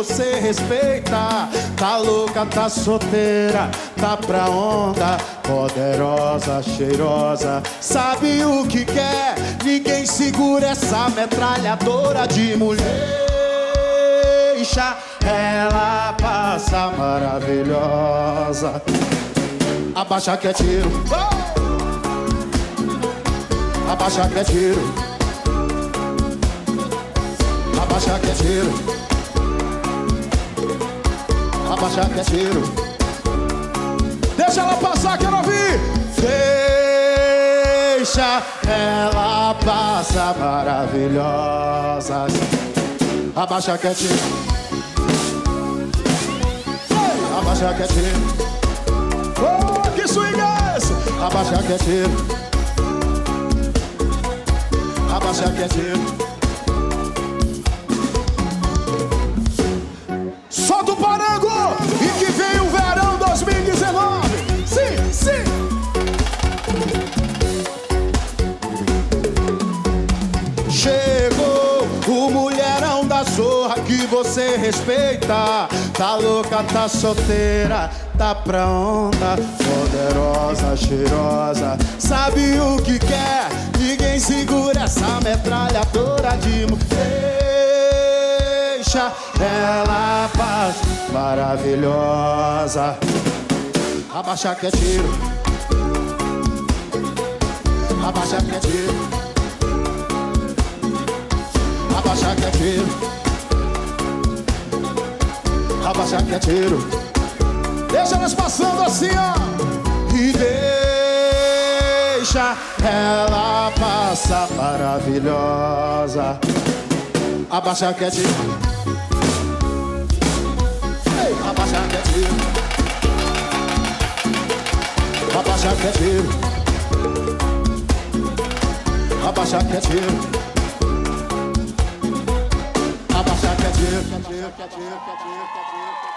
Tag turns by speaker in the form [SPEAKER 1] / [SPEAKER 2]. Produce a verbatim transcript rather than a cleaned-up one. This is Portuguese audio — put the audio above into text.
[SPEAKER 1] você respeita. Tá louca, tá solteira, tá pra onda. Poderosa, cheirosa, sabe o que quer. Ninguém segura essa metralhadora de mulher. Deixa ela passa maravilhosa. Abaixa que é tiro. Abaixa que é tiro. Abaixa que é tiro. Abaixa que é tiro. Deixa ela passar, quero ouvir. Deixa ela passar maravilhosa. Abaixa que é tiro. Abaixa que é tiro. Oh, que swing é esse? Abaixa que é tiro. Abaixa que é tiro. Solta o parango e que vem o verão dois mil e dezenove. Sim, sim. Chegou o mulherão da zorra que você respeita. Tá louca, tá solteira, tá pra onda. Poderosa, cheirosa, sabe o que quer. Ninguém segura essa metralhadora de mulher. Deixa ela paz maravilhosa. Abaixa que é tiro. Abaixa que é tiro. Abaixa que é tiro. Abaixa que é tiro. Deixa elas passando assim, ó. E deixa ela passar maravilhosa. Abaixa que é tiro. Ei, abaixa que é tiro. Abaixa que é tiro. Abaixa que é tiro. Abaixa que é tiro.